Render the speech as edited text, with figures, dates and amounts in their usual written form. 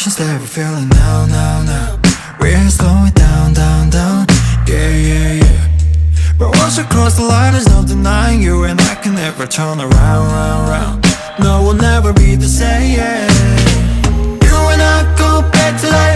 emotions that we're feeling now, now, now. We're slowing down, down, down. Yeah, yeah, yeah. But once we cross the line, there's no denying you and I can never turn around, round, round. No, we'll never be the same. You and I go back to life.